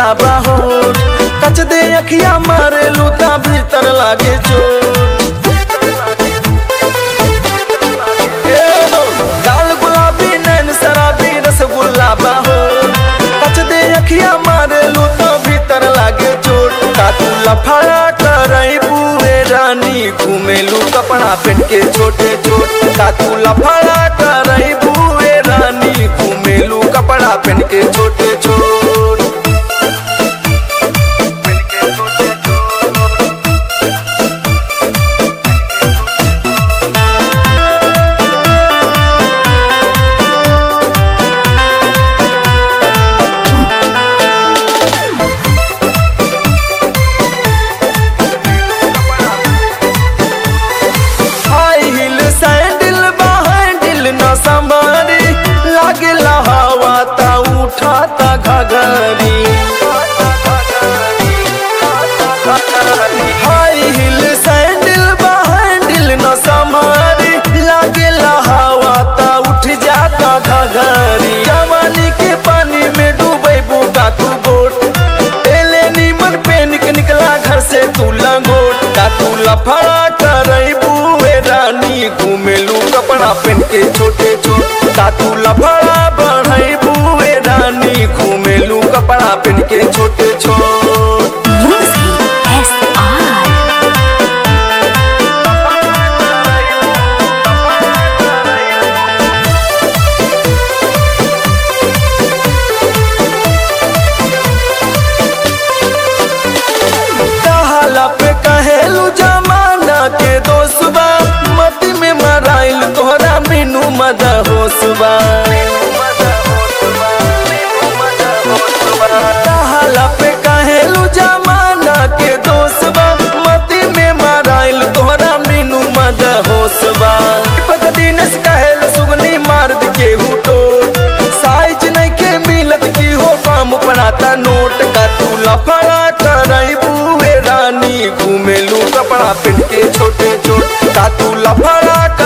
गुलाबा हो कच दे अखिया मारे लूता भीतर लागे चोट गाल गुलाबी नैन शराबी रसगुल्ला बाहो कच दे अखिया मारे लूता भीतर लागे चोट का तू लफड़ा करई बुए रानी घूमेलू कपड़ा पहन के छोटे छोट का तू लफड़ा करई बुए रानी घूमेलू कपड़ा पहन के छोटे छोट लागेला हवा ता उठाता घघरी हाई हिल सैंडल बा हैंडल न समारी लागेला हवा ता उठ जाता घघरी जवानी के पानी में डूबे बूटा तू बोट एले नीमन पेन के निकला घर से तू लंगोट का तू लफड़ा करई बुए रानी घूमेलू कपड़ा पहन के छोटे छोटे का तू लफड़ा बढ़ई बुए रानी घूमेलू कपड़ा पहन के छोटे छोट कहाला पे कहेलू जमाना के दोस्तबा मती में मराइल तोहरा मीनू मदा होसबा कहाला पे कहेलू जमाना के दोस्तबा मती में मराइल तोहरा मीनू मदा होसबा दिनेश कहेल सुगनी मार के हुटो साइज नहीं के मिलत की हो काम पड़ाता नोट का तू लफड़ा करई बुए रानी घूमेलू कपड़ा पहन के छोटे छोटे का तू लफड़ा